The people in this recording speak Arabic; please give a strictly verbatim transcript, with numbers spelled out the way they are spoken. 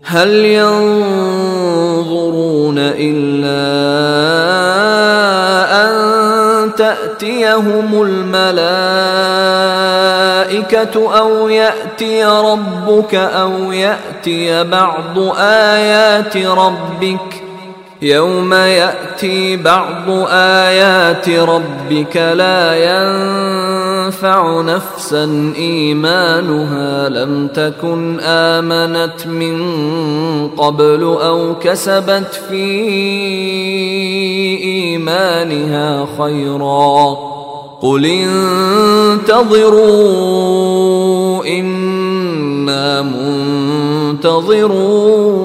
هل ينظرون إلا أن تأتيهم الملائكة أو يأتي ربك أو يأتي بعض آيات ربك يوم يأتي بعض آيات ربك لا ينفع نفسا إيمانها لم تكن آمنت من قبل أو كسبت في إيمانها خيرا قل انتظروا إنا منتظرون